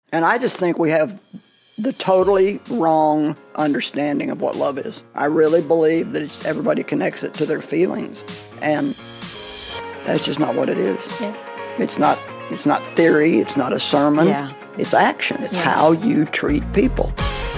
And I just think we have the totally wrong understanding of what love is. I really believe that everybody connects it to their feelings, and that's just not what it is. Yeah. It's not theory. It's not a sermon. Yeah. It's action. It's how you treat people.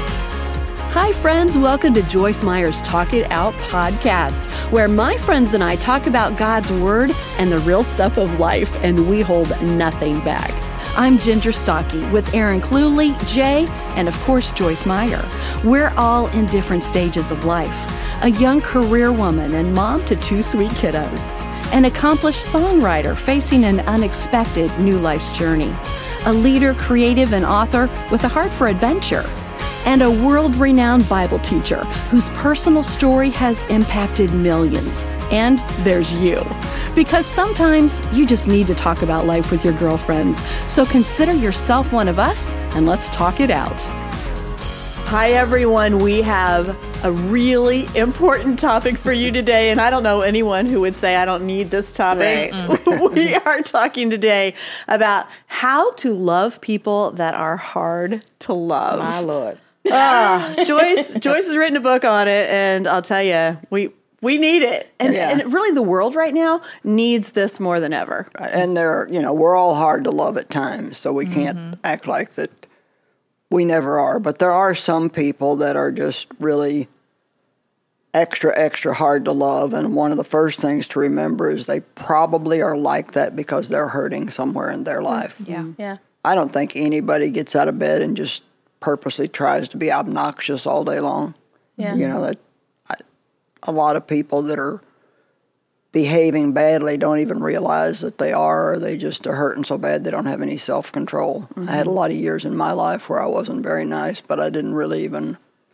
Hi, friends. Welcome to Joyce Meyer's Talk It Out podcast, where my friends and I talk about God's Word and the real stuff of life, and we hold nothing back. I'm Ginger Stocky with Aaron Cluley, Jay, and of course, Joyce Meyer. We're all in different stages of life. A young career woman and mom to 2 sweet kiddos. An accomplished songwriter facing an unexpected new life's journey. A leader, creative, and author with a heart for adventure. And a world-renowned Bible teacher whose personal story has impacted millions. And there's you. Because sometimes you just need to talk about life with your girlfriends. So consider yourself one of us, and let's talk it out. Hi, everyone. We have a really important topic for you today, and I don't know anyone who would say I don't need this topic. Right. We are talking today about how to love people that are hard to love. My Lord. Joyce has written a book on it, and I'll tell you, we need it. And really the world right now needs this more than ever. And we're all hard to love at times, so we can't act like that we never are. But there are some people that are just really extra, extra hard to love. And one of the first things to remember is they probably are like that because they're hurting somewhere in their life. Yeah. I don't think anybody gets out of bed and just purposely tries to be obnoxious all day long. Yeah. A lot of people that are behaving badly don't even realize that they are, or they just are hurting so bad they don't have any self-control. Mm-hmm. I had a lot of years in my life where I wasn't very nice, but I didn't really even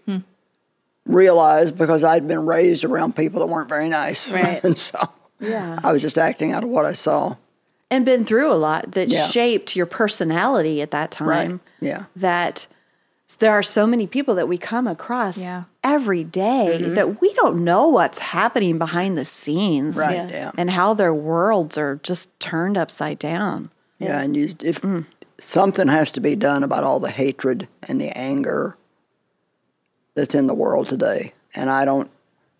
realize because I'd been raised around people that weren't very nice. Right. And so I was just acting out of what I saw. And been through a lot that shaped your personality at that time. Right. Yeah. That there are so many people that we come across every day that we don't know what's happening behind the scenes. Right, yeah. And how their worlds are just turned upside down. Yeah, and if something has to be done about all the hatred and the anger that's in the world today. And I don't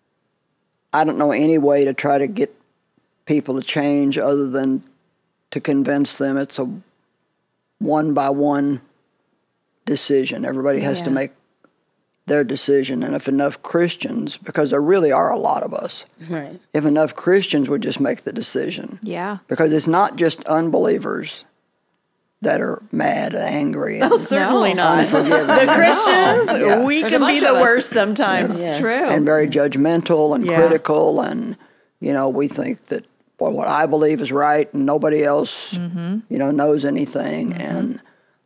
know any way to try to get people to change other than to convince them it's a one-by-one decision. Everybody has to make their decision. And if enough Christians, because there really are a lot of us, Right. if enough Christians would just make the decision. Yeah. Because it's not just unbelievers that are mad and angry and Certainly not. unforgiving. The Christians, we There's can a be bunch the of us. worst sometimes. Yeah. True. And very judgmental and critical, and we think that what I believe is right and nobody else knows anything. And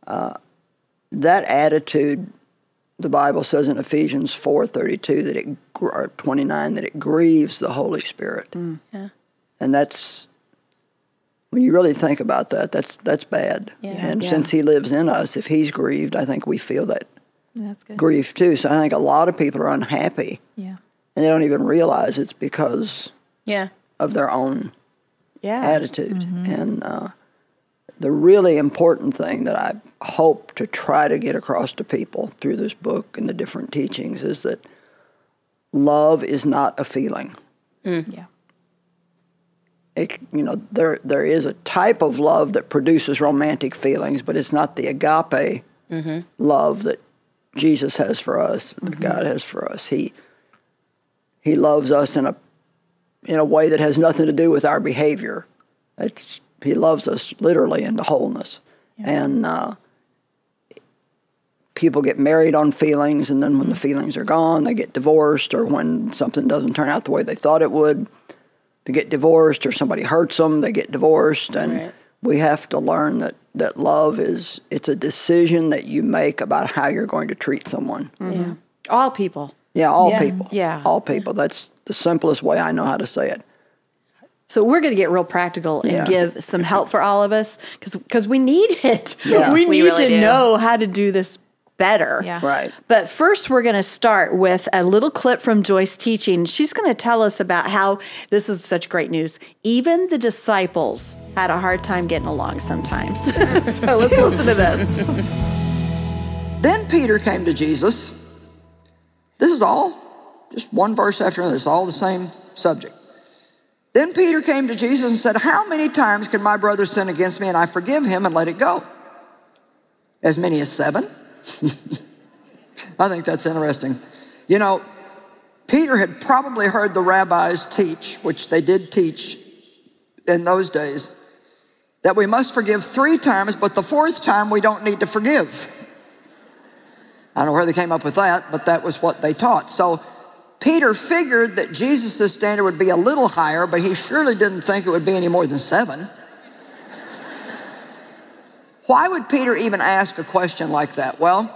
that attitude, the Bible says in Ephesians 4:32 or 29 that it grieves the Holy Spirit. Yeah. And that's, when you really think about that, that's bad. Yeah. And since he lives in us, if he's grieved, I think we feel that That's good. grief too. So I think a lot of people are unhappy, Yeah. and they don't even realize it's because Yeah. of their own Yeah. attitude. And the really important thing that I hope to try to get across to people through this book and the different teachings is that love is not a feeling. Yeah. There is a type of love that produces romantic feelings, but it's not the agape love that Jesus has for us, that God has for us. He loves us in a way that has nothing to do with our behavior. He loves us literally into wholeness. Yeah. And people get married on feelings, and then when the feelings are gone, they get divorced, or when something doesn't turn out the way they thought it would, they get divorced, or somebody hurts them, they get divorced. And we have to learn that love it's a decision that you make about how you're going to treat someone. Yeah. All people. Yeah, all people. Yeah. All people. That's the simplest way I know how to say it. So we're going to get real practical and give some help for all of us because we need it. Yeah. We need really to do. know how to do this better. Yeah. Right. But first, we're going to start with a little clip from Joyce teaching. She's going to tell us about how, this is such great news, even the disciples had a hard time getting along sometimes. So let's listen to this. Then Peter came to Jesus. This is all just one verse after another. It's all the same subject. Then Peter came to Jesus and said, how many times can my brother sin against me and I forgive him and let it go? As many as 7? I think that's interesting. You know, Peter had probably heard the rabbis teach, which they did teach in those days, that we must forgive 3 times, but the 4th time we don't need to forgive. I don't know where they came up with that, but that was what they taught. So Peter figured that Jesus' standard would be a little higher, but he surely didn't think it would be any more than 7. Why would Peter even ask a question like that? Well,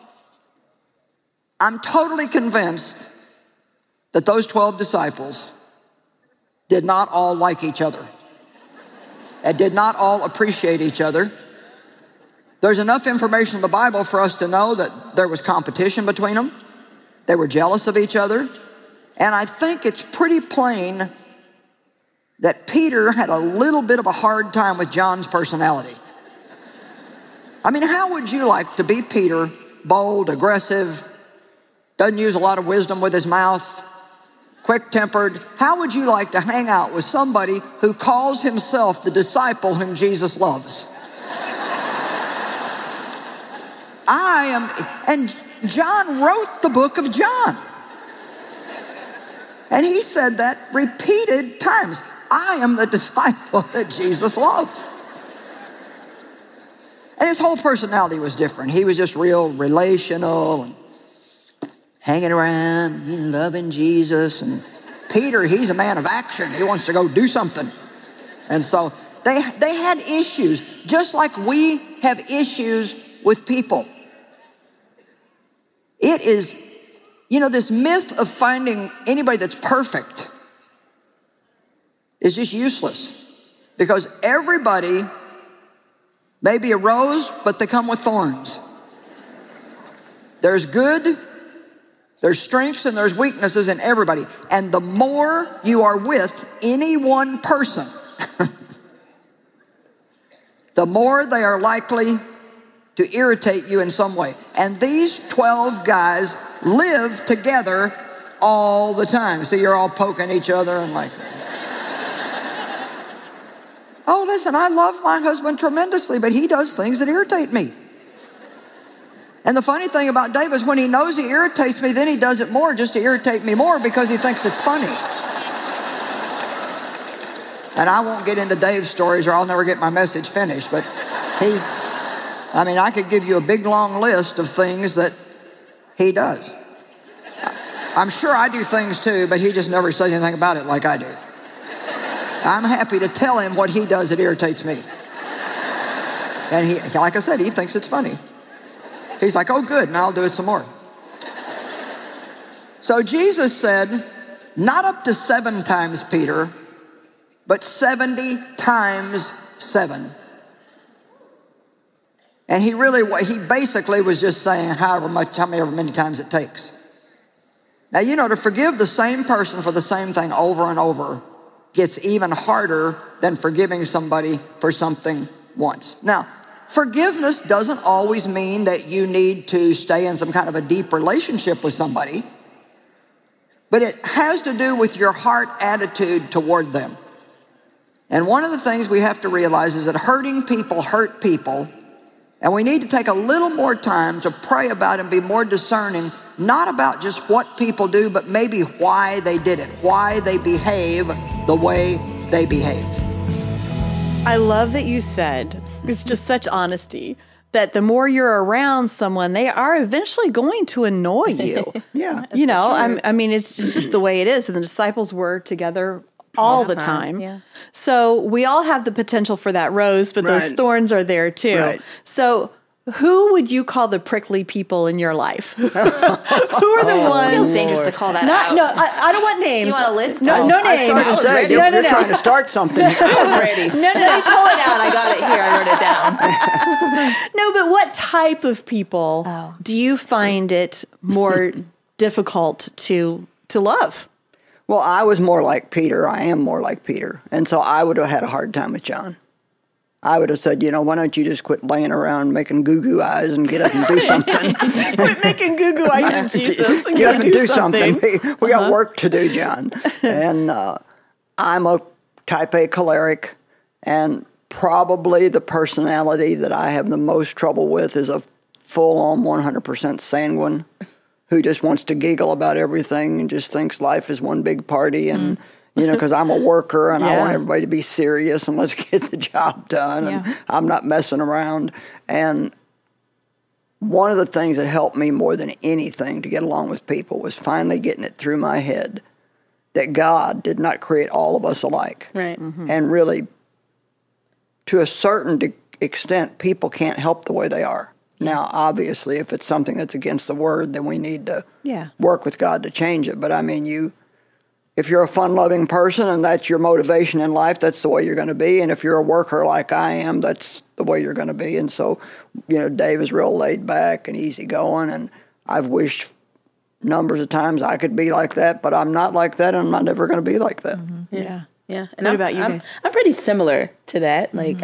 I'm totally convinced that those 12 disciples did not all like each other and did not all appreciate each other. There's enough information in the Bible for us to know that there was competition between them. They were jealous of each other. And I think it's pretty plain that Peter had a little bit of a hard time with John's personality. I mean, how would you like to be Peter, bold, aggressive, doesn't use a lot of wisdom with his mouth, quick-tempered? How would you like to hang out with somebody who calls himself the disciple whom Jesus loves? And John wrote the book of John. And he said that repeated times. I am the disciple that Jesus loves. And his whole personality was different. He was just real relational and hanging around, loving Jesus. And Peter, he's a man of action. He wants to go do something. And so they had issues, just like we have issues with people. It is, this myth of finding anybody that's perfect is just useless, because everybody may be a rose, but they come with thorns. There's good, there's strengths, and there's weaknesses in everybody. And the more you are with any one person, the more they are likely to irritate you in some way. And these 12 guys live together all the time. So you're all poking each other and like, oh, listen, I love my husband tremendously, but he does things that irritate me. And the funny thing about Dave is when he knows he irritates me, then he does it more just to irritate me more because he thinks it's funny. And I won't get into Dave's stories or I'll never get my message finished, but I could give you a big long list of things that he does. I'm sure I do things too, but he just never says anything about it like I do. I'm happy to tell him what he does that irritates me. And he, like I said, he thinks it's funny. He's like, oh, good, and I'll do it some more. So Jesus said, not up to 7 times, Peter, but 70 times 7. And he basically was just saying however many times it takes. Now, to forgive the same person for the same thing over and over gets even harder than forgiving somebody for something once. Now, forgiveness doesn't always mean that you need to stay in some kind of a deep relationship with somebody, but it has to do with your heart attitude toward them. And one of the things we have to realize is that hurting people hurt people, and we need to take a little more time to pray about and be more discerning, not about just what people do, but maybe why they did it, why they behave the way they behave. I love that you said, it's just such honesty, that the more you're around someone, they are eventually going to annoy you. Yeah. It's just the way it is. And the disciples were together all the time. Yeah. So we all have the potential for that rose, but those thorns are there too. Right. So who would you call the prickly people in your life? Who are the ones? It feels dangerous to call that out. No, I don't want names. Do you want a list? No names. I was ready. You're trying to start something. I was ready. No. Pull it out. I got it here. I wrote it down. No, but what type of people do you find it more difficult to love? Well, I was more like Peter. I am more like Peter. And so I would have had a hard time with John. I would have said, why don't you just quit laying around making goo-goo eyes and get up and do something? Quit making goo-goo eyes at Jesus and Get up and do something. We got work to do, John. And I'm a type A choleric, and probably the personality that I have the most trouble with is a full-on 100% sanguine who just wants to giggle about everything and just thinks life is one big party. And, because I'm a worker and I want everybody to be serious and let's get the job done. And I'm not messing around. And one of the things that helped me more than anything to get along with people was finally getting it through my head that God did not create all of us alike. Right. Mm-hmm. And really, to a certain extent, people can't help the way they are. Now, obviously, if it's something that's against the word, then we need to work with God to change it. But I mean, if you're a fun-loving person and that's your motivation in life, that's the way you're going to be. And if you're a worker like I am, that's the way you're going to be. And so, Dave is real laid back and easygoing, and I've wished numbers of times I could be like that, but I'm not like that, and I'm not never going to be like that. Mm-hmm. Yeah. Yeah. And what about you guys? I'm pretty similar to that. Like,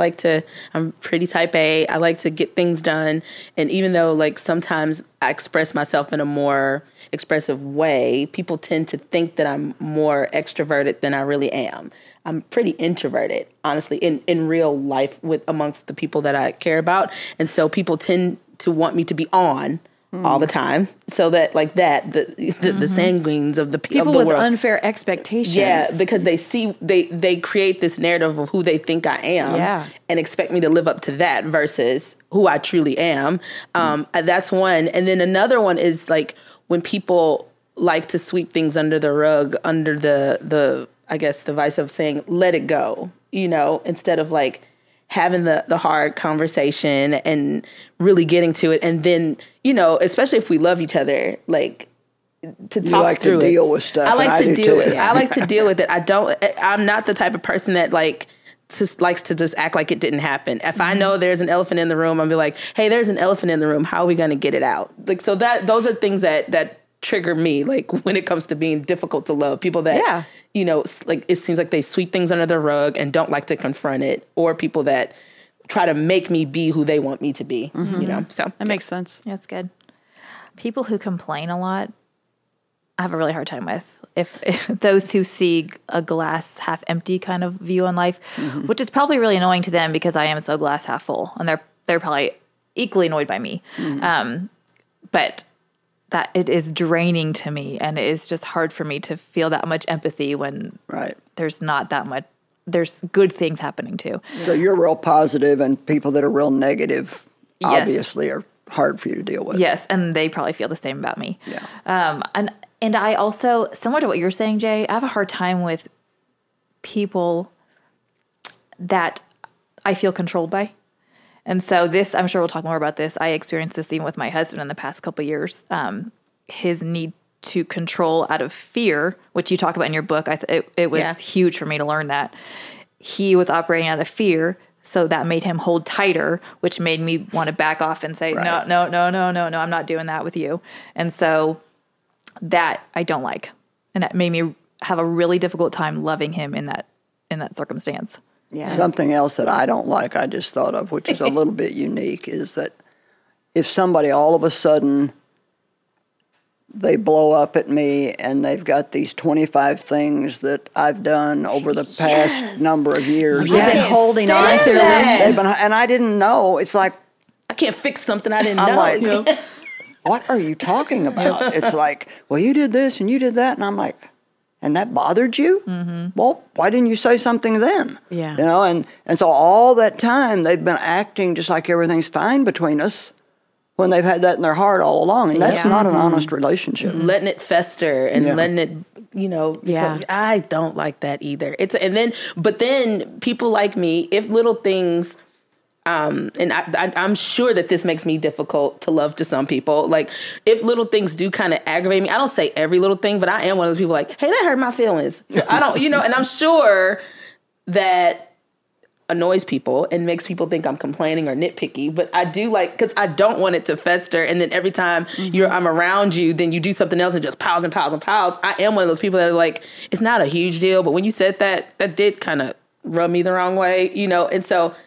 I'm pretty type A. I like to get things done. And even though, like, sometimes I express myself in a more expressive way, people tend to think that I'm more extroverted than I really am. I'm pretty introverted, honestly, in real life amongst the people that I care about. And so people tend to want me to be on all the time, so that the sanguines of the people of the with world. unfair expectations. Yeah, because they create this narrative of who they think I am, and expect me to live up to that versus who I truly am. That's one, and then another one is like when people like to sweep things under the rug, under the I guess the vice of saying let it go, instead of like having the hard conversation and really getting to it. And then, especially if we love each other, like to talk through it. To deal with stuff. I like to deal with it. Yeah. I like to deal with it. I'm not the type of person that just likes to just act like it didn't happen. If I know there's an elephant in the room, I'll be like, hey, there's an elephant in the room. How are we going to get it out? Like, so those are things that trigger me, like when it comes to being difficult to love. People that, like it seems like they sweep things under the rug and don't like to confront it, or people that try to make me be who they want me to be, so. That makes sense. That's good. People who complain a lot, I have a really hard time with. If those who see a glass half empty kind of view on life, which is probably really annoying to them because I am so glass half full, and they're probably equally annoyed by me. But that it is draining to me, and it is just hard for me to feel that much empathy when there's not that much. There's good things happening too. So you're real positive, and people that are real negative obviously are hard for you to deal with. Yes, and they probably feel the same about me. Yeah. And I also, similar to what you're saying, Jay, I have a hard time with people that I feel controlled by. And so this, I'm sure we'll talk more about this. I experienced this even with my husband in the past couple of years. His need to control out of fear, which you talk about in your book. It was huge for me to learn that. He was operating out of fear, so that made him hold tighter, which made me want to back off and say, no, I'm not doing that with you. And so that I don't like. And that made me have a really difficult time loving him in that circumstance. Yeah. Something else that I don't like, I just thought of, which is a little bit unique, is that if somebody all of a sudden they blow up at me and they've got these 25 things that I've done over the past number of years. You've been holding on to them. And I didn't know. It's like, I can't fix something I didn't I'm know. like, what are you talking about? It's like, well, you did this and you did that. And I'm like, and that bothered you? Well, why didn't you say something then? Yeah. And so all that time they've been acting just like everything's fine between us when they've had that in their heart all along. And that's not an honest relationship. Letting it fester and letting it, I don't like that either. But then people like me, if little things, and I'm sure that this makes me difficult to love to some people. Like, if little things do kind of aggravate me, I don't say every little thing, but I am one of those people like, hey, that hurt my feelings. So I don't, and I'm sure that annoys people and makes people think I'm complaining or nitpicky, but I do because I don't want it to fester. And then every time I'm around you, then you do something else and just piles and piles and piles. I am one of those people that are like, it's not a huge deal, but when you said that did kind of rub me the wrong way, and so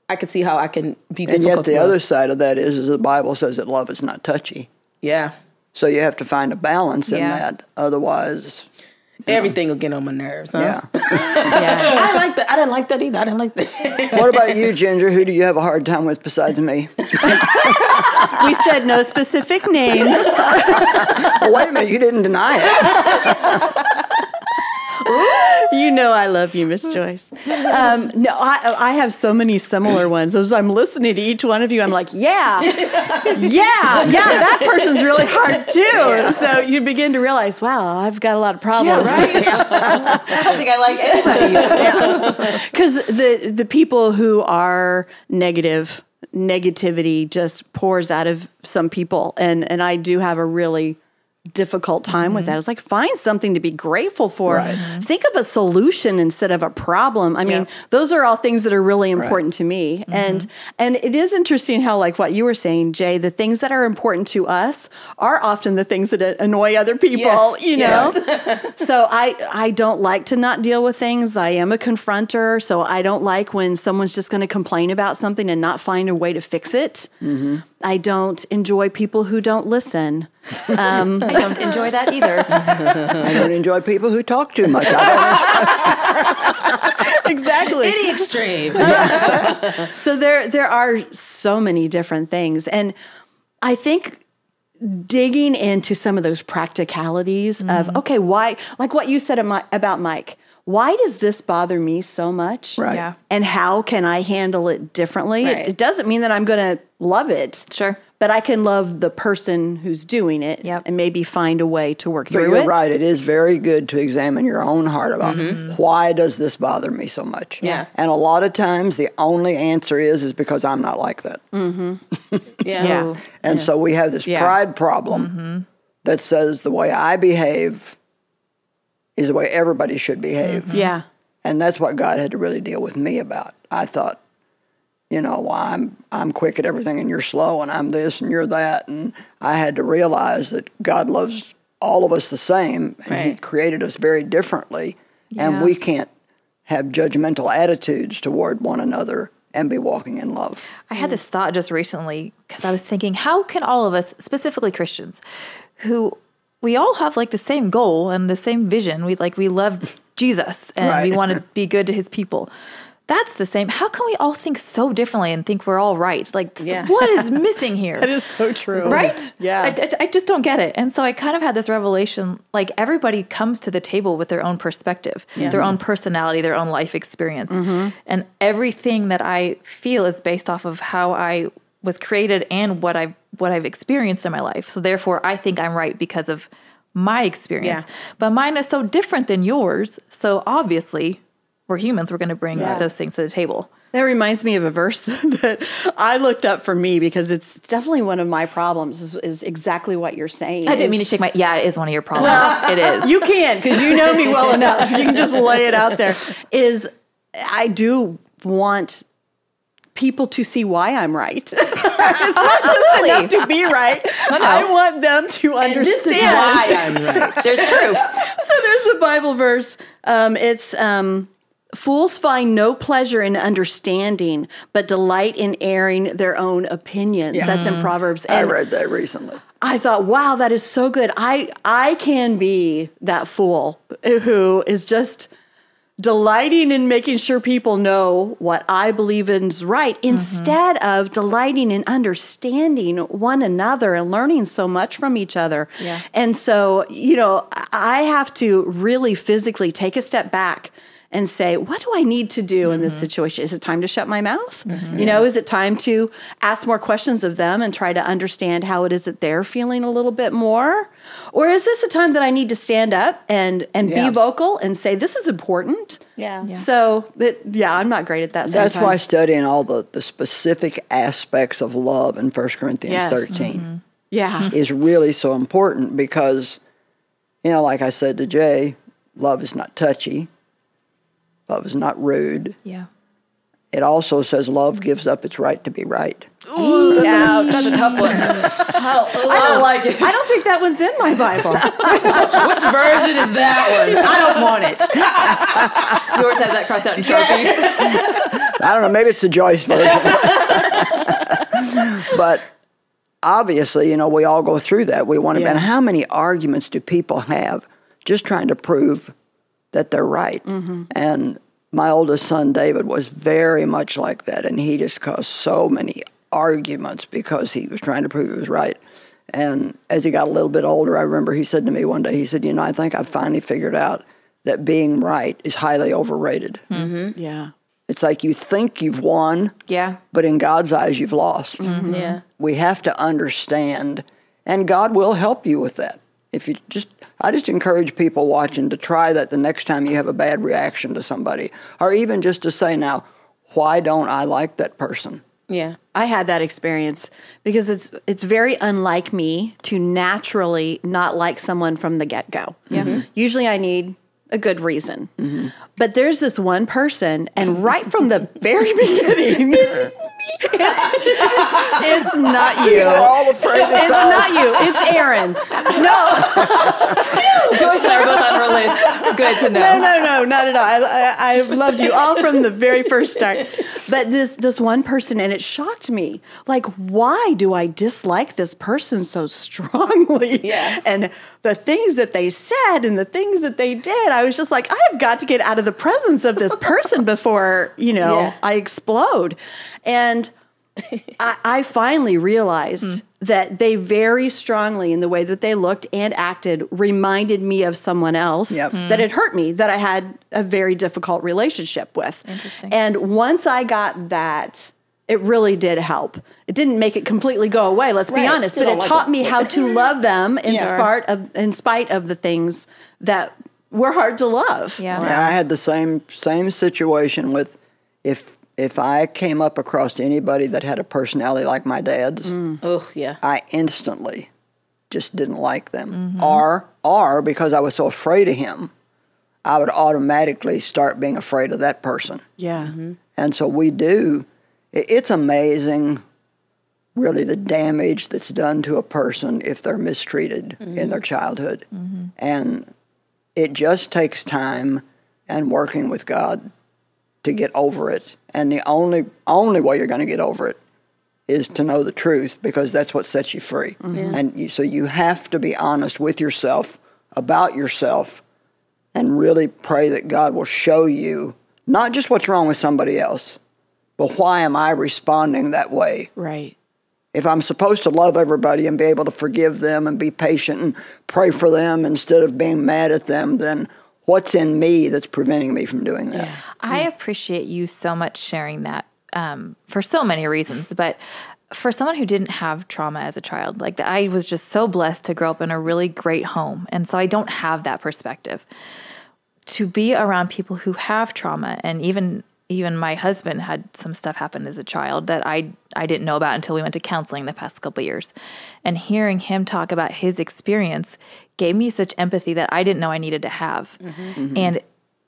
I could see how I can be And difficult. yet the other side of that is the Bible says that love is not touchy. Yeah. So you have to find a balance in Yeah. that. Otherwise, Everything will get on my nerves, huh? yeah. Yeah. I like that. I didn't like that either. I didn't like that. What about you, Ginger? Who do you have a hard time with besides me? We said no specific names. Oh, wait a minute. You didn't deny it. You know I love you, Miss Joyce. No, I have so many similar ones. As I'm listening to each one of you, I'm like, yeah, that person's really hard too. Yeah. So you begin to realize, wow, I've got a lot of problems. Yeah, right. I don't think I like anybody. Because the people who are negativity just pours out of some people. And I do have a really difficult time with that. It's like, find something to be grateful for. Right. Think of a solution instead of a problem. I mean, those are all things that are really important to me. And it is interesting how, like what you were saying, Jay, the things that are important to us are often the things that annoy other people, you know? So I don't like to not deal with things. I am a confronter, so I don't like when someone's just going to complain about something and not find a way to fix it. I don't enjoy people who don't listen. I don't enjoy that either. I don't enjoy people who talk too much. Exactly. Any extreme. So there are so many different things. And I think digging into some of those practicalities of, okay, why, like what you said about Mike, why does this bother me so much? Right. Yeah. And how can I handle it differently? Right. It doesn't mean that I'm going to love it. Sure. But I can love the person who's doing it and maybe find a way to work But through you're it. right. It is very good to examine your own heart about why does this bother me so much? Yeah. And a lot of times the only answer is because I'm not like that. Yeah. And so we have this pride problem that says the way I behave is the way everybody should behave. Yeah. And that's what God had to really deal with me about. I thought, you know, well, I'm quick at everything and you're slow and I'm this and you're that. And I had to realize that God loves all of us the same and He created us very differently. And we can't have judgmental attitudes toward one another and be walking in love. I had this thought just recently because I was thinking, how can all of us, specifically Christians, who we all have like the same goal and the same vision. We love Jesus and we want to be good to His people. That's the same. How can we all think so differently and think we're all right? Like, what is missing here? That is so true. Right? Yeah. I just don't get it. And so I kind of had this revelation, like everybody comes to the table with their own perspective, their own personality, their own life experience. And everything that I feel is based off of how I was created and what I've experienced in my life. So therefore, I think I'm right because of my experience. But mine is so different than yours. So obviously, we're humans. We're going to bring those things to the table. That reminds me of a verse that I looked up for me because it's definitely one of my problems is exactly what you're saying. I didn't mean to shake my... Yeah, it is one of your problems. It is. You can, because you know me well enough. You can just lay it out there. I do want people to see why I'm right. It's not just enough to be right. No. I want them to understand. And this is why I'm right. There's proof. So there's a Bible verse. It's... fools find no pleasure in understanding, but delight in airing their own opinions. Yeah. That's in Proverbs. And I read that recently. I thought, wow, that is so good. I can be that fool who is just delighting in making sure people know what I believe is right, instead of delighting in understanding one another and learning so much from each other. Yeah. And so, I have to really physically take a step back and say, what do I need to do in this situation? Is it time to shut my mouth? Is it time to ask more questions of them and try to understand how it is that they're feeling a little bit more? Or is this a time that I need to stand up and be vocal and say, this is important? Yeah. So, I'm not great at that sometimes. That's why studying all the specific aspects of love in 1 Corinthians 13 is really so important because, like I said to Jay, love is not touchy. Love is not rude. Yeah. it also says love gives up its right to be right. Ooh, that's a tough one. I don't like it. I don't think that one's in my Bible. Which version is that one? I don't want it. Yours has that crossed out in Sharpie. I don't know, maybe it's the Joyce version. But obviously, we all go through that. We want to, and how many arguments do people have just trying to prove that they're right? Mm-hmm. And my oldest son, David, was very much like that, and he just caused so many arguments because he was trying to prove he was right. And as he got a little bit older, I remember he said to me one day, he said, I think I've finally figured out that being right is highly overrated. Mm-hmm. Yeah. It's like you think you've won, but in God's eyes, you've lost. Mm-hmm. Yeah. We have to understand, and God will help you with that. I just encourage people watching to try that the next time you have a bad reaction to somebody, or even just to say, now, why don't I like that person? Yeah. I had that experience because it's very unlike me to naturally not like someone from the get-go. Yeah. Mm-hmm. Usually I need a good reason. Mm-hmm. But there's this one person, and right from the very beginning, it's not you. We're all afraid it's not you. It's Aaron. No. Joyce and I are both on her list. Good to know. No, not at all. I loved you all from the very first start. But this one person, and it shocked me. Like, why do I dislike this person so strongly? Yeah. And the things that they said and the things that they did, I was just like, I have got to get out of the presence of this person before, I explode. And I finally realized that they very strongly, in the way that they looked and acted, reminded me of someone else that had hurt me, that I had a very difficult relationship with. Interesting. And once I got that, it really did help. It didn't make it completely go away, let's be honest, but it taught me how to love them in spite of the things that were hard to love. Yeah. I had the same situation with if I came up across anybody that had a personality like my dad's, I instantly just didn't like them. Mm-hmm. Or because I was so afraid of him, I would automatically start being afraid of that person. Yeah. Mm-hmm. And so we do. It's amazing, really, the damage that's done to a person if they're mistreated in their childhood. Mm-hmm. And it just takes time and working with God to get over it. And the only way you're going to get over it is to know the truth, because that's what sets you free. Mm-hmm. And so you have to be honest with yourself, about yourself, and really pray that God will show you not just what's wrong with somebody else, but why am I responding that way? Right. If I'm supposed to love everybody and be able to forgive them and be patient and pray for them instead of being mad at them, then what's in me that's preventing me from doing that? Yeah. I appreciate you so much sharing that for so many reasons. But for someone who didn't have trauma as a child, like I was just so blessed to grow up in a really great home. And so I don't have that perspective. To be around people who have trauma, and even my husband had some stuff happen as a child that I didn't know about until we went to counseling the past couple of years. And hearing him talk about his experience gave me such empathy that I didn't know I needed to have. Mm-hmm. And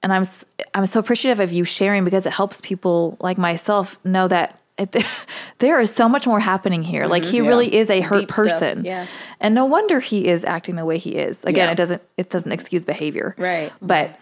I'm so appreciative of you sharing, because it helps people like myself know that there is so much more happening here. Mm-hmm. Like he really is a hurt person. Yeah. And no wonder he is acting the way he is. Again, it doesn't excuse behavior. Right. But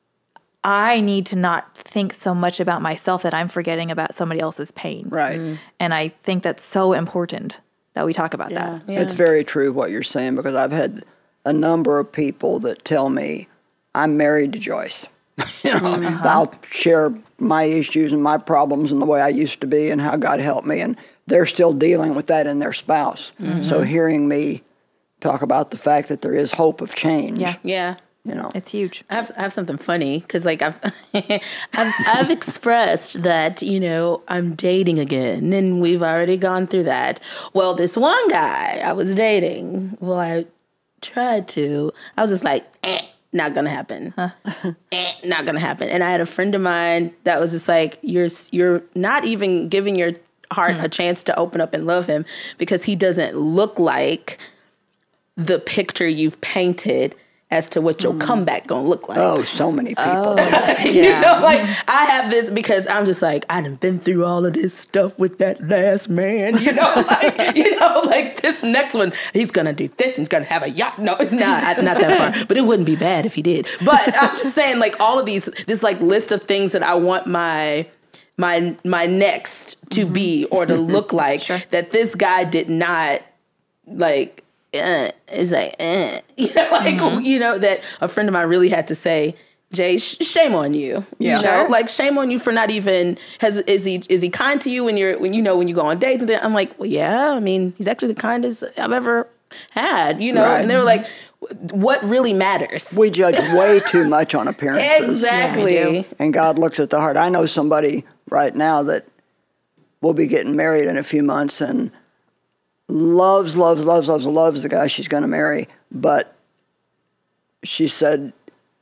I need to not think so much about myself that I'm forgetting about somebody else's pain. Right. Mm-hmm. And I think that's so important that we talk about that. Yeah. It's very true what you're saying, because I've had a number of people that tell me, I'm married to Joyce. I'll share my issues and my problems and the way I used to be and how God helped me, and they're still dealing with that in their spouse. Mm-hmm. So hearing me talk about the fact that there is hope of change. Yeah. It's huge. I have something funny, because like I've expressed that I'm dating again, and we've already gone through that. Well, this one guy I was dating, I tried to. I was just like, not gonna happen. Not gonna happen. And I had a friend of mine that was just like, you're not even giving your heart a chance to open up and love him, because he doesn't look like the picture you've painted as to what your comeback gonna look like. Oh, so many people. You know, like I have this because I'm just like, I done been through all of this stuff with that last man, like this next one, he's gonna do this, he's gonna have a yacht. No, not that far, but it wouldn't be bad if he did. But I'm just saying, like all of this like list of things that I want my next to be or to look like that this guy did not like. It's like, that a friend of mine really had to say, Jay, shame on you. Yeah. You know, like shame on you for not even is he kind to you when you go on dates? And I'm like, well, yeah. I mean, he's actually the kindest I've ever had. You know, right. And they were like, what really matters? We judge way too much on appearances. Exactly. Yeah, and God looks at the heart. I know somebody right now that will be getting married in a few months and loves the guy she's going to marry. But she said,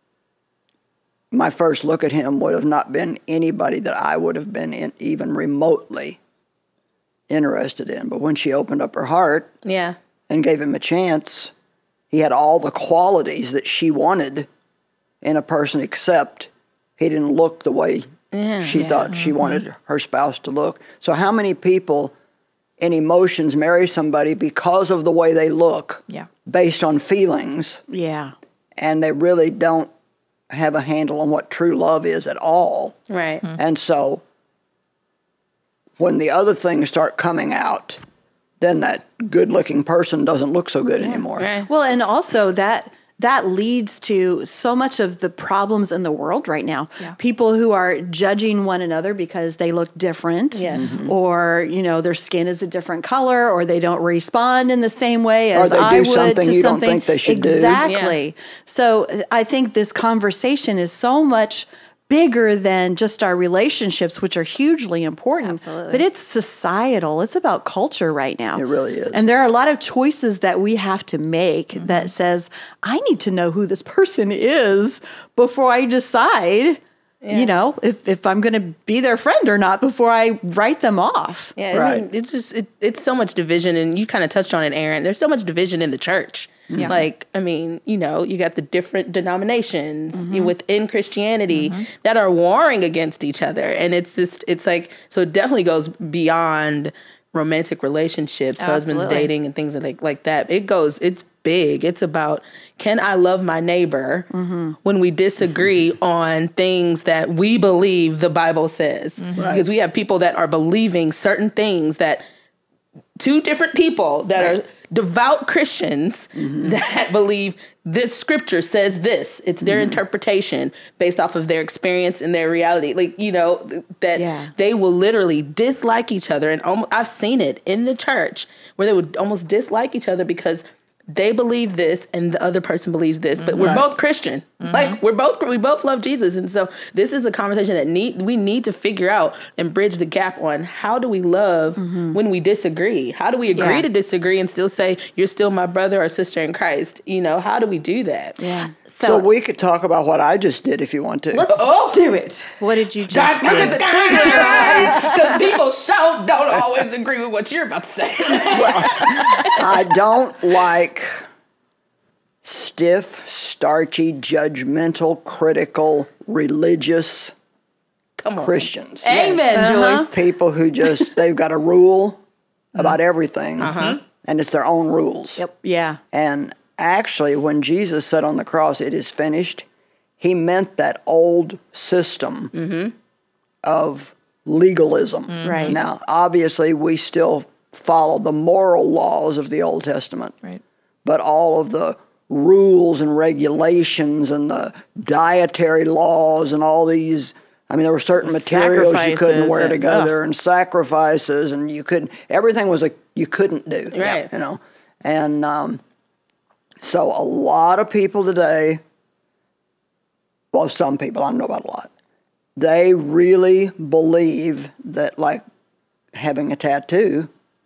my first look at him would have not been anybody that I would have been even remotely interested in. But when she opened up her heart and gave him a chance, he had all the qualities that she wanted in a person, except he didn't look the way she thought she wanted her spouse to look. So how many people in emotions marry somebody because of the way they look, based on feelings, and they really don't have a handle on what true love is at all. Right. And so when the other things start coming out, then that good-looking person doesn't look so good anymore. Right. Well, and also that leads to so much of the problems in the world right now. Yeah. People who are judging one another because they look different, or their skin is a different color, or they don't respond in the same way as I would to something you don't think they should do. Exactly. Yeah. So I think this conversation is so much bigger than just our relationships, which are hugely important. Absolutely. But it's societal. It's about culture right now. It really is. And there are a lot of choices that we have to make that says, I need to know who this person is before I decide, if I'm going to be their friend or not before I write them off. Yeah, right. It's just, it's so much division. And you kind of touched on it, Aaron. There's so much division in the church. Yeah. Like, I mean, you got the different denominations within Christianity that are warring against each other. And it's like, so it definitely goes beyond romantic relationships, husbands dating and things like that. It's big. It's about, can I love my neighbor when we disagree on things that we believe the Bible says? Right. Because we have people that are believing certain things that two different people that are devout Christians that believe this scripture says this. It's their interpretation based off of their experience and their reality. Like, that they will literally dislike each other. And I've seen it in the church where they would almost dislike each other because they believe this and the other person believes this, but we're both Christian. Like we both love Jesus. And so this is a conversation that we need to figure out and bridge the gap on how do we love when we disagree? How do we agree to disagree and still say you're still my brother or sister in Christ? How do we do that? Yeah. So we could talk about what I just did if you want to. Let's do it. What did you just do? Because people don't always agree with what you're about to say. Well, I don't like stiff, starchy, judgmental, critical, religious Christians. Amen, Joyce. People who they've got a rule about everything, and it's their own rules. Yep. Yeah. And actually, when Jesus said on the cross, "It is finished," he meant that old system of legalism. Right. Now, obviously, we still follow the moral laws of the Old Testament. Right. But all of the rules and regulations and the dietary laws and all these, there were certain materials you couldn't wear together and sacrifices, and you couldn't, everything was you couldn't do. Right. And so a lot of people today, well, some people, I don't know about a lot, they really believe that like having a tattoo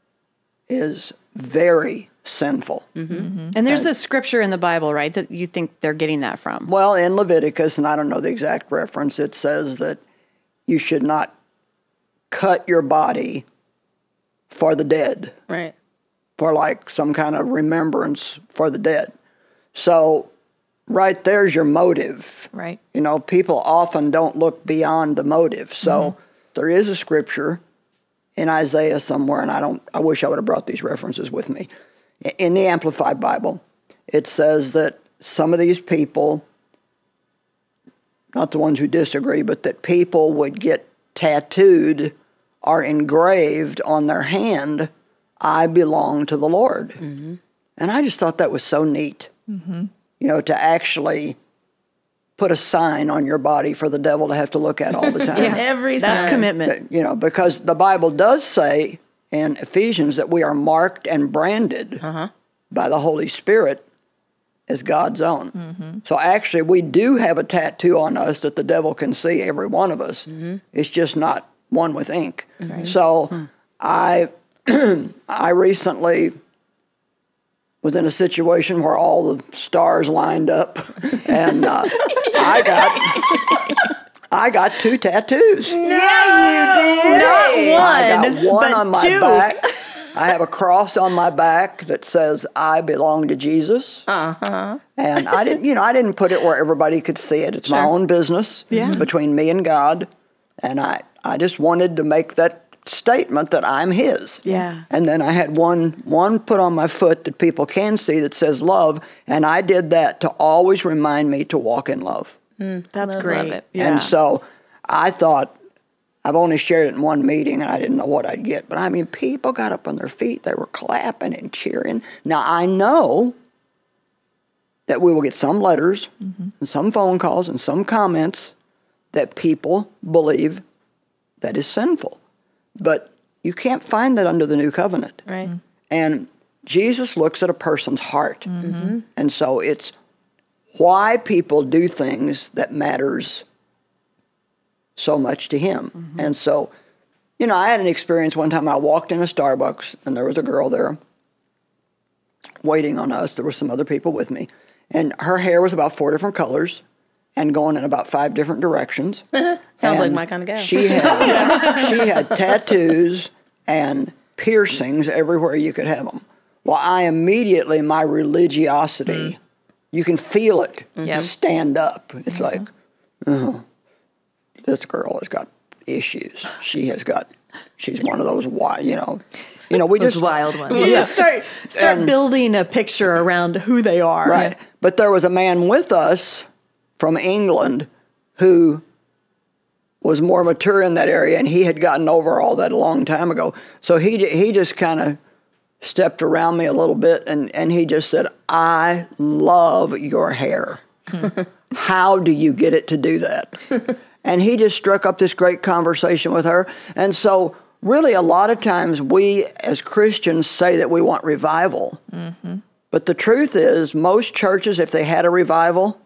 is very sinful. And there's a scripture in the Bible, right, that you think they're getting that from? Well, in Leviticus, and I don't know the exact reference, it says that you should not cut your body for the dead. Right. For like some kind of remembrance for the dead. So right there's your motive. Right. You know, people often don't look beyond the motive. So there is a scripture in Isaiah somewhere, and I wish I would have brought these references with me. In the Amplified Bible, it says that some of these people, not the ones who disagree, but that people would get tattooed or engraved on their hand, I belong to the Lord. Mm-hmm. And I just thought that was so neat, you know, to actually put a sign on your body for the devil to have to look at all the time. Every time. That's commitment. You know, because the Bible does say in Ephesians that we are marked and branded by the Holy Spirit as God's own. Mm-hmm. So actually, we do have a tattoo on us that the devil can see, every one of us. Mm-hmm. It's just not one with ink. Right. So I recently was in a situation where all the stars lined up, and I got 2 tattoos. Yeah, you did. Not one, I got one on my 2. back. I have a cross on my back that says I belong to Jesus. And I didn't put it where everybody could see it. It's my own business. It's between me and God. And I just wanted to make that statement that I'm his. Yeah. And then I had one put on my foot that people can see that says love, and I did that to always remind me to walk in love. That's great. Love it. Yeah. And so I thought, I've only shared it in one meeting, and I didn't know what I'd get. But I mean, people got up on their feet. They were clapping and cheering. Now, I know that we will get some letters and some phone calls and some comments that people believe that is sinful. But you can't find that under the new covenant. Right. And Jesus looks at a person's heart. And so it's why people do things that matters so much to him. And so, you know, I had an experience one time. I walked in a Starbucks, and there was a girl there waiting on us. There were some other people with me. And her hair was about 4 different colors and going in about 5 different directions. Sounds like my kind of gal. She had tattoos and piercings everywhere you could have them. Well, I immediately, my religiosity, you can feel it stand up. It's like, oh, this girl has got issues. She's one of those wild, we Those just wild ones. You just start building a picture around who they are. Right. But there was a man with us from England who was more mature in that area, and he had gotten over all that a long time ago. So he just kind of stepped around me a little bit, and he just said, I love your hair. How do you get it to do that? And he just struck up this great conversation with her. And so really a lot of times we as Christians say that we want revival. But the truth is most churches, if they had a revival,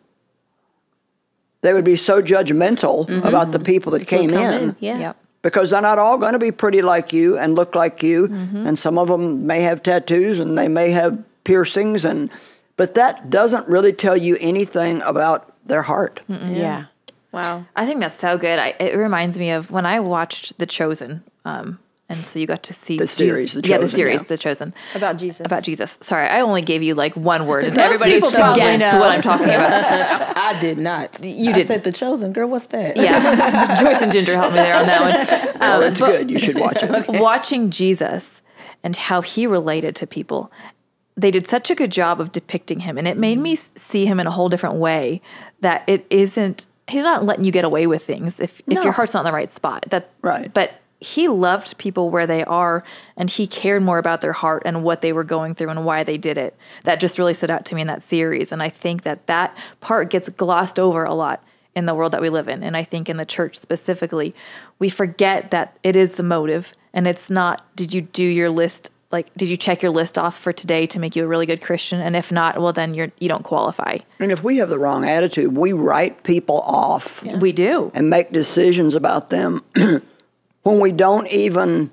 they would be so judgmental about the people that came in. Because they're not all going to be pretty like you and look like you. And some of them may have tattoos and they may have piercings. But that doesn't really tell you anything about their heart. Yeah. Wow. I think that's so good. It reminds me of when I watched The Chosen. And so you got to see The series, The The Chosen, series, yeah. The Chosen. About Jesus. About Jesus. Sorry, I only gave you like one word. And Most everybody people probably gets know. what I'm talking about. I did not. You I did. said The Chosen. Girl, what's that? Yeah. Joyce and Ginger helped me there on that one. Oh, it's good. You should watch it. Watching Jesus and how he related to people, they did such a good job of depicting him. And it made me see him in a whole different way, that it isn't, he's not letting you get away with things if your heart's not in the right spot. Right. But he loved people where they are, and he cared more about their heart and what they were going through and why they did it. That just really stood out to me in that series. And I think that part gets glossed over a lot in the world that we live in. And I think in the church specifically, we forget that it is the motive, and it's not, did you do your list? Like, did you check your list off for today to make you a really good Christian? And if not, well, then you don't qualify. And if we have the wrong attitude, we write people off. Yeah. We do. And make decisions about them when we don't even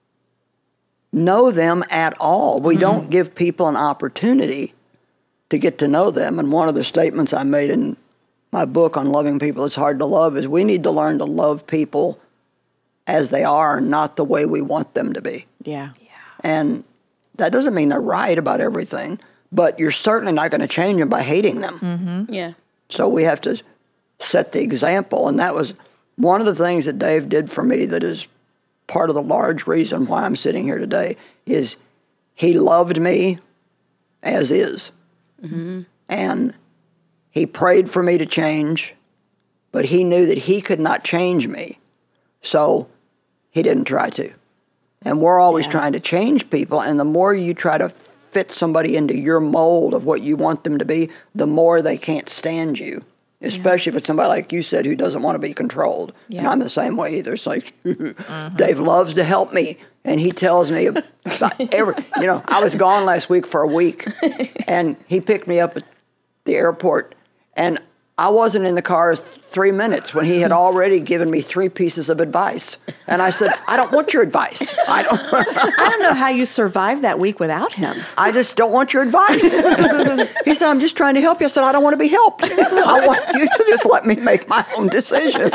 know them at all. We don't give people an opportunity to get to know them. And one of the statements I made in my book on loving people it's hard to love is we need to learn to love people as they are, not the way we want them to be. Yeah. And that doesn't mean they're right about everything, but you're certainly not going to change them by hating them. Mm-hmm. Yeah. So we have to set the example. And that was one of the things that Dave did for me that is part of the large reason why I'm sitting here today is he loved me as is. Mm-hmm. And he prayed for me to change, but he knew that he could not change me. So he didn't try to. And we're always trying to change people. And the more you try to fit somebody into your mold of what you want them to be, the more they can't stand you. Especially if it's somebody like you said who doesn't want to be controlled. Yeah. And I'm the same way either. It's like, Dave loves to help me. And he tells me about I was gone last week for a week. And he picked me up at the airport. And I wasn't in the car 3 minutes when he had already given me 3 pieces of advice. And I said, I don't want your advice. I don't know how you survived that week without him. I just don't want your advice. He said, I'm just trying to help you. I said, I don't want to be helped. I want you to just let me make my own decisions.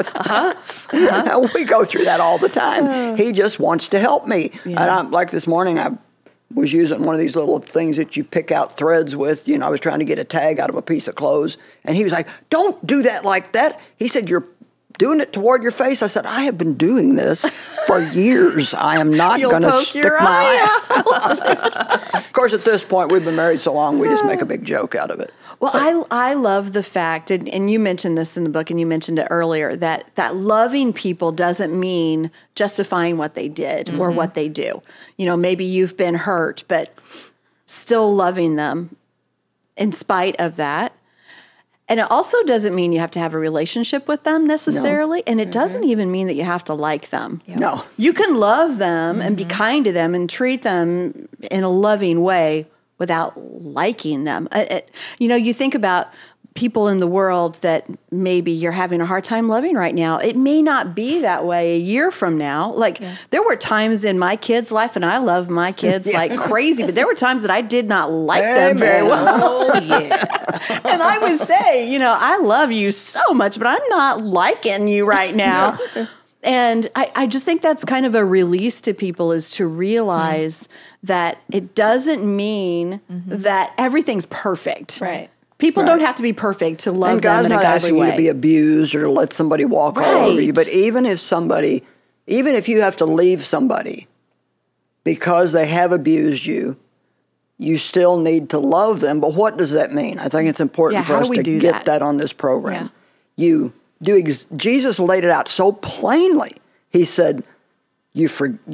We go through that all the time. He just wants to help me. Yeah. And I'm, like this morning, I was using one of these little things that you pick out threads with. I was trying to get a tag out of a piece of clothes. And he was like, don't do that like that. He said, you're doing it toward your face. I said, I have been doing this for years. I am not going to stick my eye out. Of course, at this point, we've been married so long, we just make a big joke out of it. Well, I love the fact, and you mentioned this in the book, and you mentioned it earlier, that loving people doesn't mean justifying what they did or what they do. Maybe you've been hurt, but still loving them in spite of that. And it also doesn't mean you have to have a relationship with them necessarily. No. And it doesn't even mean that you have to like them. Yep. No. You can love them and be kind to them and treat them in a loving way without liking them. You think about people in the world that maybe you're having a hard time loving right now. It may not be that way a year from now. There were times in my kids' life, and I love my kids like crazy, but there were times that I did not like them very well. Oh, yeah. And I would say, I love you so much, but I'm not liking you right now. Yeah. And I just think that's kind of a release to people, is to realize that it doesn't mean that everything's perfect. Right. People don't have to be perfect to love them in a godly way. And God's not asking you to be abused or let somebody walk all over you. But even if you have to leave somebody because they have abused you, you still need to love them. But what does that mean? I think it's important for us to get that on this program. Yeah. Jesus laid it out so plainly. He said, you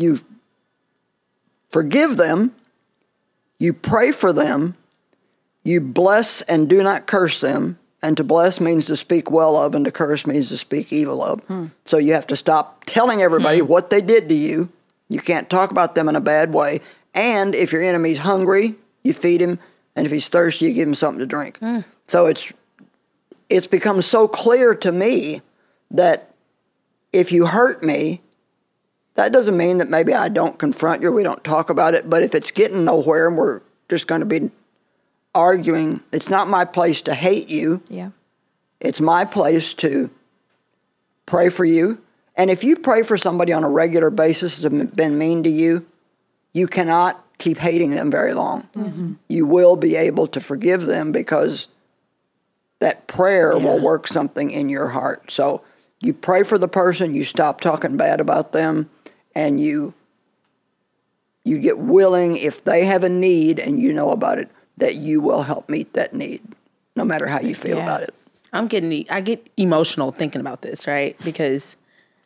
forgive them, you pray for them, you bless and do not curse them. And to bless means to speak well of, and to curse means to speak evil of. So you have to stop telling everybody what they did to you. You can't talk about them in a bad way. And if your enemy's hungry, you feed him. And if he's thirsty, you give him something to drink. So it's become so clear to me that if you hurt me, that doesn't mean that maybe I don't confront you or we don't talk about it. But if it's getting nowhere and we're just going to be arguing, it's not my place to hate you. Yeah. It's my place to pray for you. And if you pray for somebody on a regular basis that's been mean to you, you cannot keep hating them very long. You will be able to forgive them because that prayer will work something in your heart. So you pray for the person, you stop talking bad about them, and you get willing, if they have a need and you know about it, that you will help meet that need, no matter how you feel about it. I get emotional thinking about this, right? Because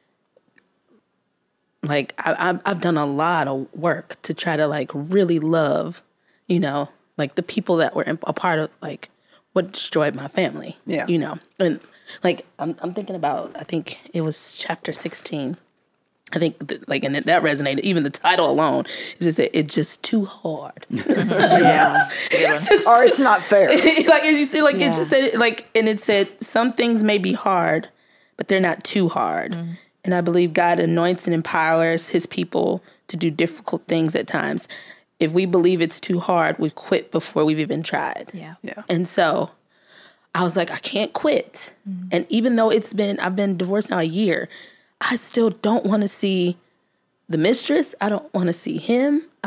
I've done a lot of work to try to really love, the people that were a part of what destroyed my family. Yeah. And I'm thinking about, I think it was chapter 16. I think and that resonated. Even the title alone is just it's just too hard. Yeah, it's not fair. As you see, it just said and it said some things may be hard, but they're not too hard. And I believe God anoints and empowers His people to do difficult things at times. If we believe it's too hard, we quit before we've even tried. Yeah. And so I was like, I can't quit. And even though I've been divorced now a year, I still don't want to see the mistress. I don't want to see him.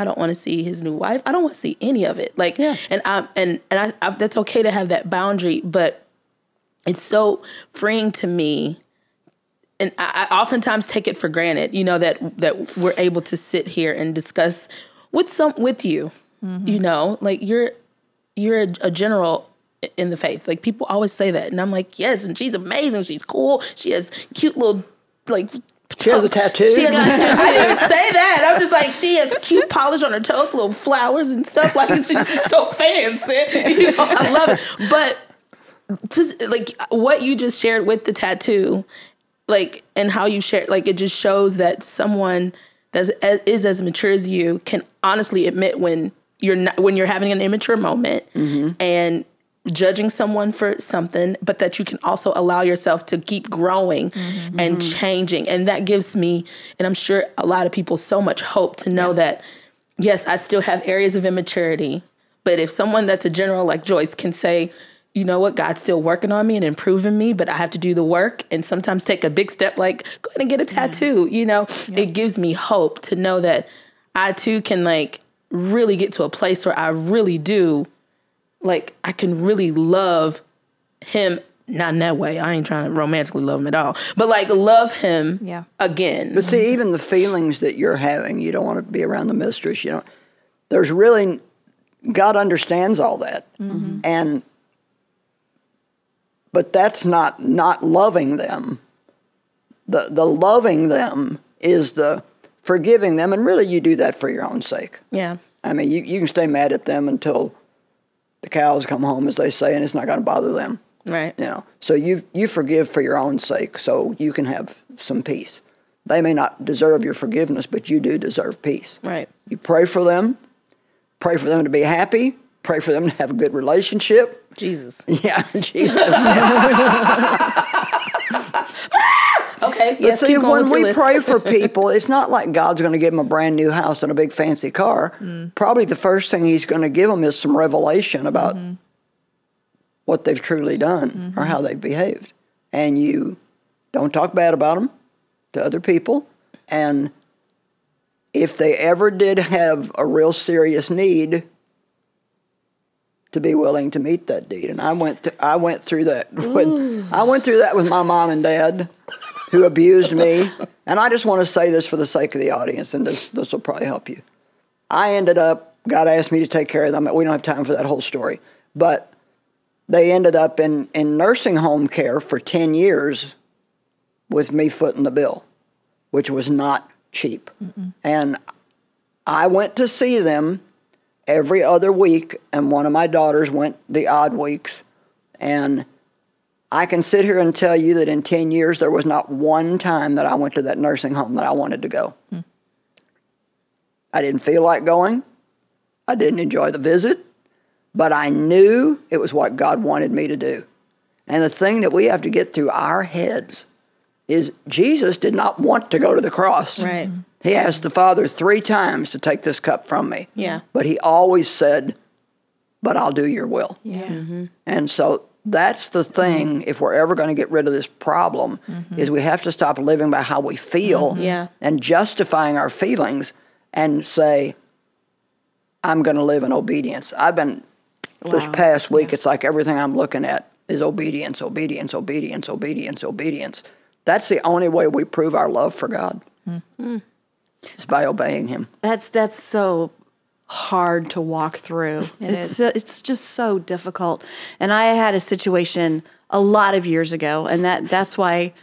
I don't want to see his new wife. I don't want to see any of it. Like, and I that's okay to have that boundary, but it's so freeing to me. And I oftentimes take it for granted, you know, that we're able to sit here and discuss with you, you know, like you're a general in the faith. Like people always say that. And I'm like, yes. And she's amazing. She's cool. She has cute little, like, she has a tattoo. I didn't even say that. I'm just like, she has cute polish on her toes, little flowers and stuff. Like, she's just so fancy. You know, I love it. But just like what you just shared with the tattoo, like, and how you share, like, it just shows that someone that is as mature as you can honestly admit when you're having an immature moment and judging someone for something, but that you can also allow yourself to keep growing and changing. And that gives me, and I'm sure a lot of people, so much hope to know that, yes, I still have areas of immaturity, but if someone that's a general like Joyce can say, you know what, God's still working on me and improving me, but I have to do the work and sometimes take a big step, like go ahead and get a tattoo, you know, it gives me hope to know that I too can like really get to a place where I really do, like I can really love him. Not in that way. I ain't trying to romantically love him at all, but like love him again. But see, even the feelings that you're having, you don't want to be around the mistress, you know, there's really, God understands all that. And but that's not loving them. The loving them is the forgiving them, and really you do that for your own sake. Yeah. I mean, you can stay mad at them until the cows come home, as they say, and it's not going to bother them. Right. You know, so you forgive for your own sake, so you can have some peace. They may not deserve your forgiveness, but you do deserve peace. Right. You pray for them to be happy, pray for them to have a good relationship. Jesus. Yeah, Jesus. Okay. But see, when we pray for people, it's not like God's going to give them a brand new house and a big fancy car. Probably the first thing he's going to give them is some revelation about what they've truly done or how they've behaved. And you don't talk bad about them to other people. And if they ever did have a real serious need, to be willing to meet that need. And I went through that. I went through that with my mom and dad, who abused me. And I just want to say this for the sake of the audience, and this will probably help you. I ended up, God asked me to take care of them. We don't have time for that whole story. But they ended up in nursing home care for 10 years with me footing the bill, which was not cheap. And I went to see them every other week, and one of my daughters went the odd weeks. And I can sit here and tell you that in 10 years, there was not one time that I went to that nursing home that I wanted to go. I didn't feel like going. I didn't enjoy the visit, but I knew it was what God wanted me to do. And the thing that we have to get through our heads is Jesus did not want to go to the cross. Right. He asked the Father 3 times to take this cup from me. Yeah. But he always said, but I'll do your will. Yeah. And so that's the thing, if we're ever going to get rid of this problem, is we have to stop living by how we feel and justifying our feelings and say, I'm going to live in obedience. I've been, this past week, it's like everything I'm looking at is obedience, obedience, obedience, obedience, obedience. That's the only way we prove our love for God. It's by obeying him. That's so hard to walk through. It's just so difficult. And I had a situation a lot of years ago, and that's why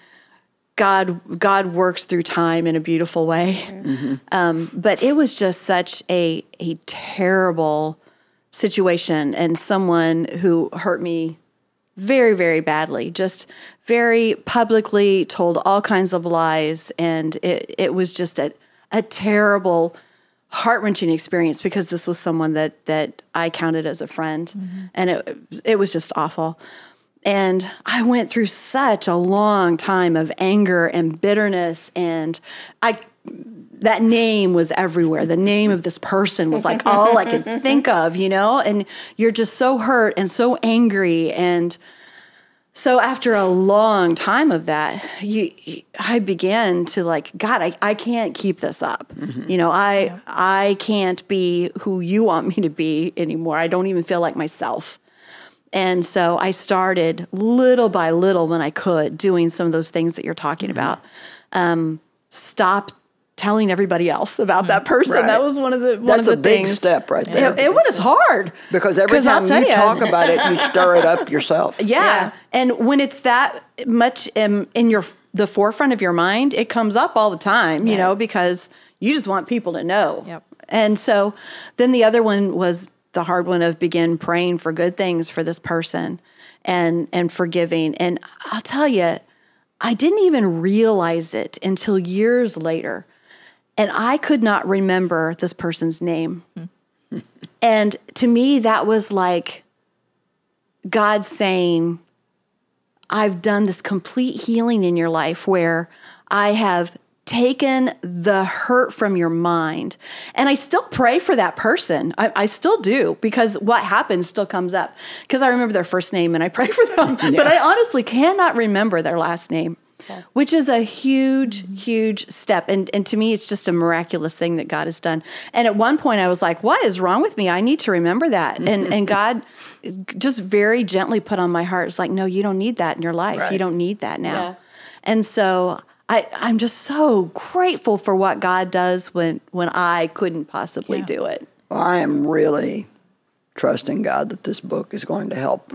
God works through time in a beautiful way. But it was just such a terrible situation, and someone who hurt me very, very badly, just very publicly told all kinds of lies, and it was just a terrible, heart-wrenching experience, because this was someone that I counted as a friend, and it was just awful. And I went through such a long time of anger and bitterness, and that name was everywhere. The name of this person was like all I could think of, and you're just so hurt and so angry. And So after a long time of that, I began to like, God, I can't keep this up. Mm-hmm. You know, I can't be who you want me to be anymore. I don't even feel like myself. And so I started little by little when I could doing some of those things that you're talking about. Stop telling everybody else about that person. Right. That was one of the things. That's a big step right there. It was hard. Because every time you talk about it, you stir it up yourself. Yeah. And when it's that much in the forefront of your mind, it comes up all the time, you know, because you just want people to know. Yep. And so then the other one was the hard one of begin praying for good things for this person and forgiving. And I'll tell you, I didn't even realize it until years later. And I could not remember this person's name. And to me, that was like God saying, I've done this complete healing in your life where I have taken the hurt from your mind. And I still pray for that person. I still do, because what happened still comes up. Because I remember their first name and I pray for them. Yeah. But I honestly cannot remember their last name. Which is a huge, huge step. And to me, it's just a miraculous thing that God has done. And at one point I was like, what is wrong with me? I need to remember that. And God just very gently put on my heart, it's like, no, you don't need that in your life. Right. You don't need that now. Yeah. And so I'm just so grateful for what God does when I couldn't possibly do it. Well, I am really trusting God that this book is going to help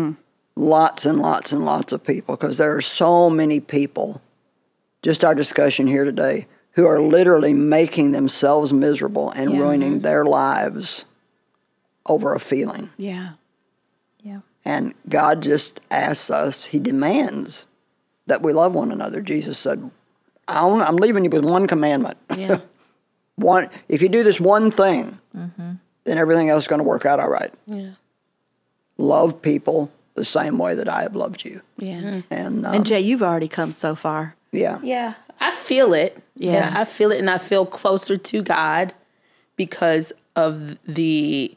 lots and lots and lots of people, because there are so many people, just our discussion here today, who are literally making themselves miserable and ruining their lives over a feeling. Yeah. Yeah. And God just asks us, he demands that we love one another. Jesus said, I'm leaving you with one commandment. Yeah. If you do this one thing, then everything else is going to work out all right. Yeah. Love people the same way that I have loved you. Yeah. And Jay, you've already come so far. Yeah. Yeah. I feel it. Yeah. I feel it, and I feel closer to God because of the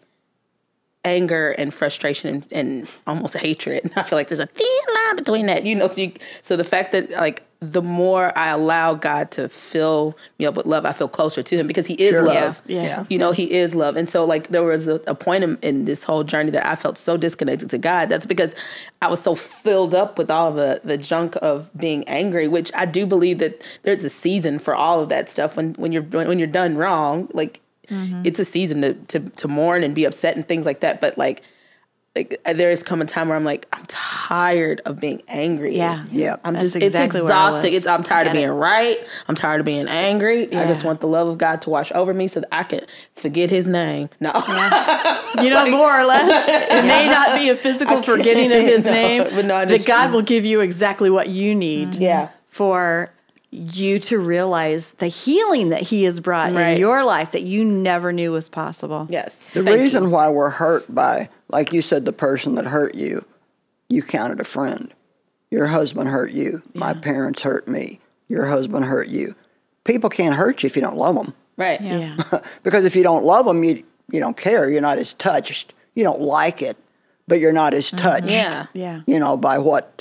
anger and frustration and almost hatred. And I feel like there's a thin line between that, you know. So the fact that, like, the more I allow God to fill me up with love, I feel closer to him, because he is love. Yeah. You know, he is love. And so, like, there was a point in this whole journey that I felt so disconnected to God. That's because I was so filled up with all of the junk of being angry, which I do believe that there's a season for all of that stuff. When you're done wrong, like, it's a season to mourn and be upset and things like that. But like there has come a time where I'm like, I'm tired of being angry. Yeah. It's exhausting. I'm tired of being right. I'm tired of being angry. Yeah. I just want the love of God to wash over me so that I can forget his name. No. Yeah. You know, more or less, it may not be a physical forgetting of his name, but God will give you exactly what you need for you to realize the healing that he has brought in your life that you never knew was possible. Yes. The reason why we're hurt by, like you said, the person that hurt you, you counted a friend. Your husband hurt you. Yeah. My parents hurt me. Your husband hurt you. People can't hurt you if you don't love them. Right. Yeah. Because if you don't love them, you don't care. You're not as touched. You don't like it, but you're not as touched. Yeah. You know, by what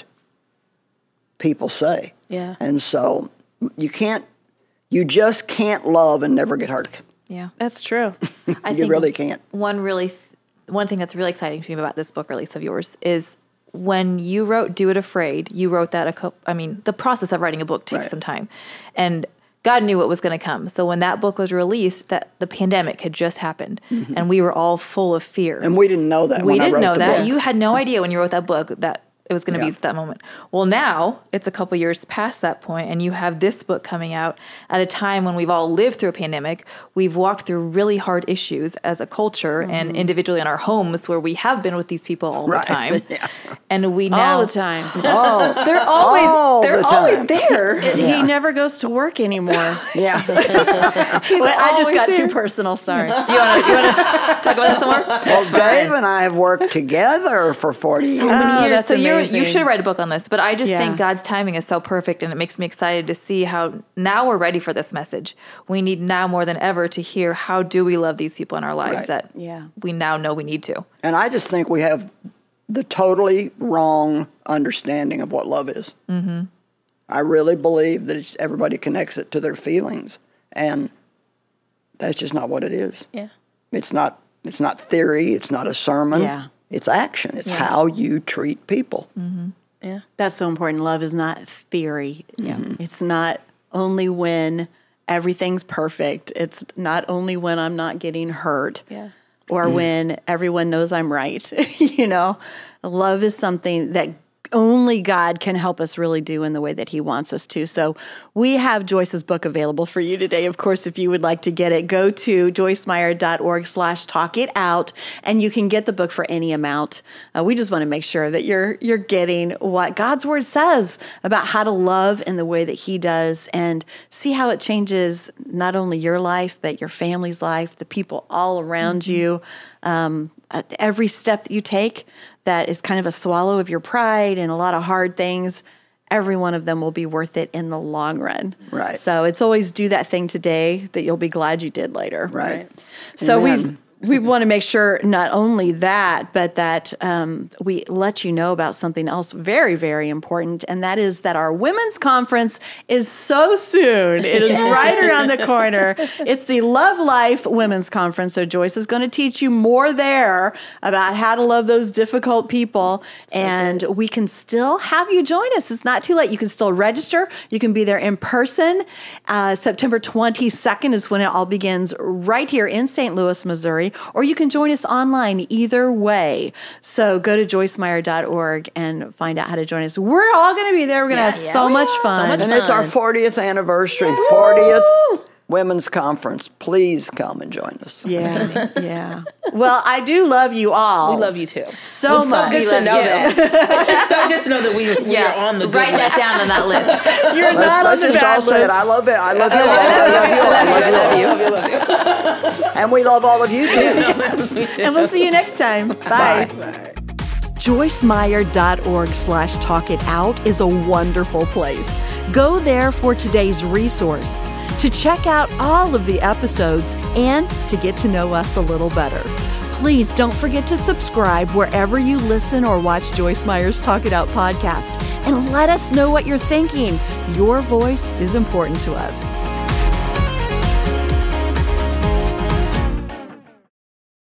people say. Yeah. And so you just can't love and never get hurt. Yeah. That's true. I You think really can't. One thing that's really exciting to me about this book release of yours is when you wrote Do It Afraid, you wrote that the process of writing a book takes some time. And God knew what was going to come. So when that book was released, that the pandemic had just happened, and we were all full of fear. And we didn't know that. We didn't know that. Book. You had no idea when you wrote that book that it was going to be at that moment. Well, now it's a couple years past that point, and you have this book coming out at a time when we've all lived through a pandemic. We've walked through really hard issues as a culture and individually in our homes, where we have been with these people all the time. Yeah. And we now all the time. They're always there. He never goes to work anymore. Yeah. I just got too personal. Sorry. Do you want to talk about that some more? Well, Dave and I have worked together for 40 years. So many years. That's amazing. You should write a book on this, but I just think God's timing is so perfect, and it makes me excited to see how now we're ready for this message. We need now more than ever to hear, how do we love these people in our lives that we now know we need to. And I just think we have the totally wrong understanding of what love is. Mm-hmm. I really believe that everybody connects it to their feelings, and that's just not what it is. Yeah. It's not theory. It's not a sermon. Yeah. It's action. It's how you treat people. Mm-hmm. Yeah. That's so important. Love is not theory. Yeah. It's not only when everything's perfect. It's not only when I'm not getting hurt. Yeah. Or when everyone knows I'm right. Love is something that only God can help us really do in the way that he wants us to. So we have Joyce's book available for you today. Of course, if you would like to get it, go to joycemeyer.org/talkitout, and you can get the book for any amount. We just want to make sure that you're getting what God's word says about how to love in the way that he does, and see how it changes not only your life, but your family's life, the people all around you. Every step that you take that is kind of a swallow of your pride and a lot of hard things, every one of them will be worth it in the long run. Right. So it's always do that thing today that you'll be glad you did later. Right. So we want to make sure not only that, but that we let you know about something else very, very important, and that is that our women's conference is so soon. It is right around the corner. It's the Love Life Women's Conference. So Joyce is going to teach you more there about how to love those difficult people, and we can still have you join us. It's not too late. You can still register. You can be there in person. September 22nd is when it all begins right here in St. Louis, Missouri. Or you can join us online either way. So go to joycemeyer.org and find out how to join us. We're all going to be there. We're going to have so much fun. And it's our 40th anniversary, 40th Women's Conference. Please come and join us. Yeah, yeah. Well, I do love you all. We love you too. So much. It's so good to know that. It's so good to know that we are on the good Write that list. down on that list. You're not on the bad list. I love it. I love you all. I love you all. And we love all of you too. And we'll see you next time. Bye. joycemeyer.org/talkitout is a wonderful place. Go there for today's resource, to check out all of the episodes, and to get to know us a little better. Please don't forget to subscribe wherever you listen or watch Joyce Meyer's Talk It Out podcast, and let us know what you're thinking. Your voice is important to us.